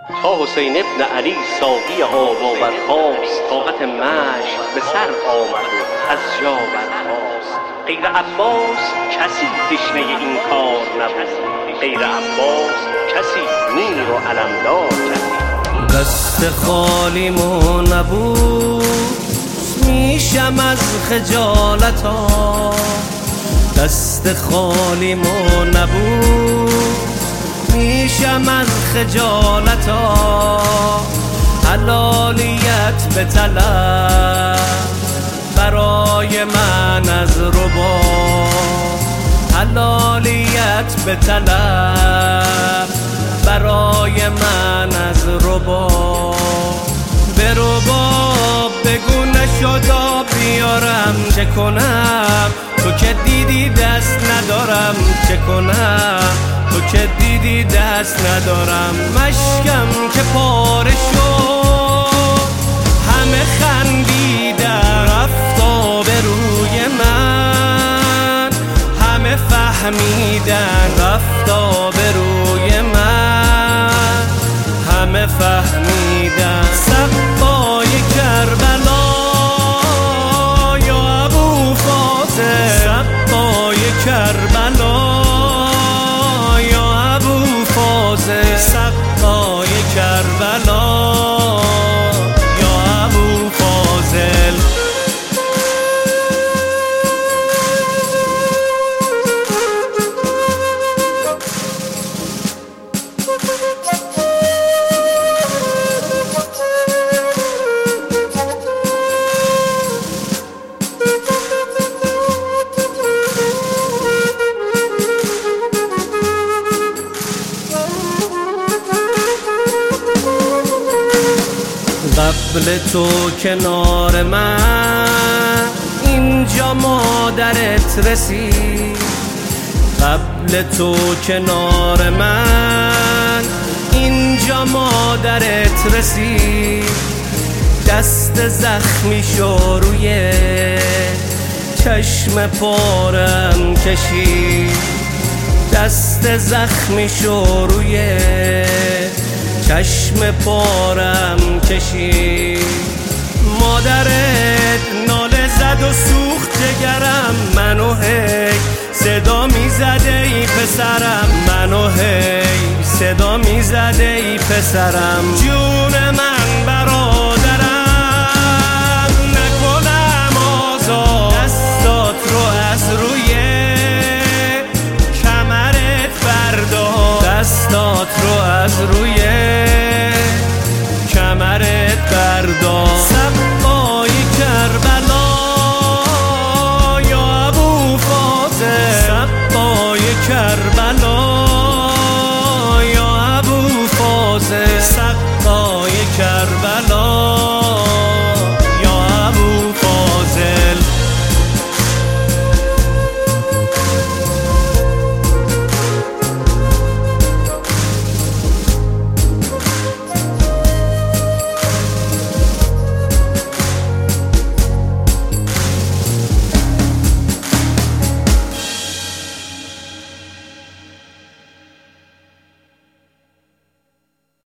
تا حسین ابن علی ساقی آب برخاست، طاقت مشک به سر آمد و از جا برخاست. غیر عباس کسی تشنه این کار نبود، غیر عباس کسی میر و علمدار کسی. دست خالیمو نبود میشم از خجالتا، دست خالیمو نبود میشم از خجالتا. حلالیت به طلب برای من از ربا، حلالیت به طلب برای من از ربا. به رباب بگو نشدا بیارم چه کنم، تو که دیدی دست ندارم چه کنم، تو که دیدی دست ندارم. مشکم که پاره شد همه خندیدن، رفتا به روی من همه فهمیدن، رفتا به روی من همه فهمیدن. سقای کربلا یا ابو فاضل، سقای کربلا یا ابو فاضل، سقای کربلا یا ابو فاضل. قبل تو کنار من اینجا مادرت رسید، قبل تو کنار من اینجا مادرت رسید. دست زخمی شو روی چشم پارم کشید، دست زخمی شو روی چشم پارم کشید. مادرت ناله زد و سوخت جگرم، منو هی صدا میزده ای پسرم، منو هی صدا میزده ای پسرم. جون من برادرم نکنم آزاد، دستات رو از روی کمرت بردار، دستات رو از روی کمرت بردار. سقای کربلا یا ابو فاضل، سقای کربلا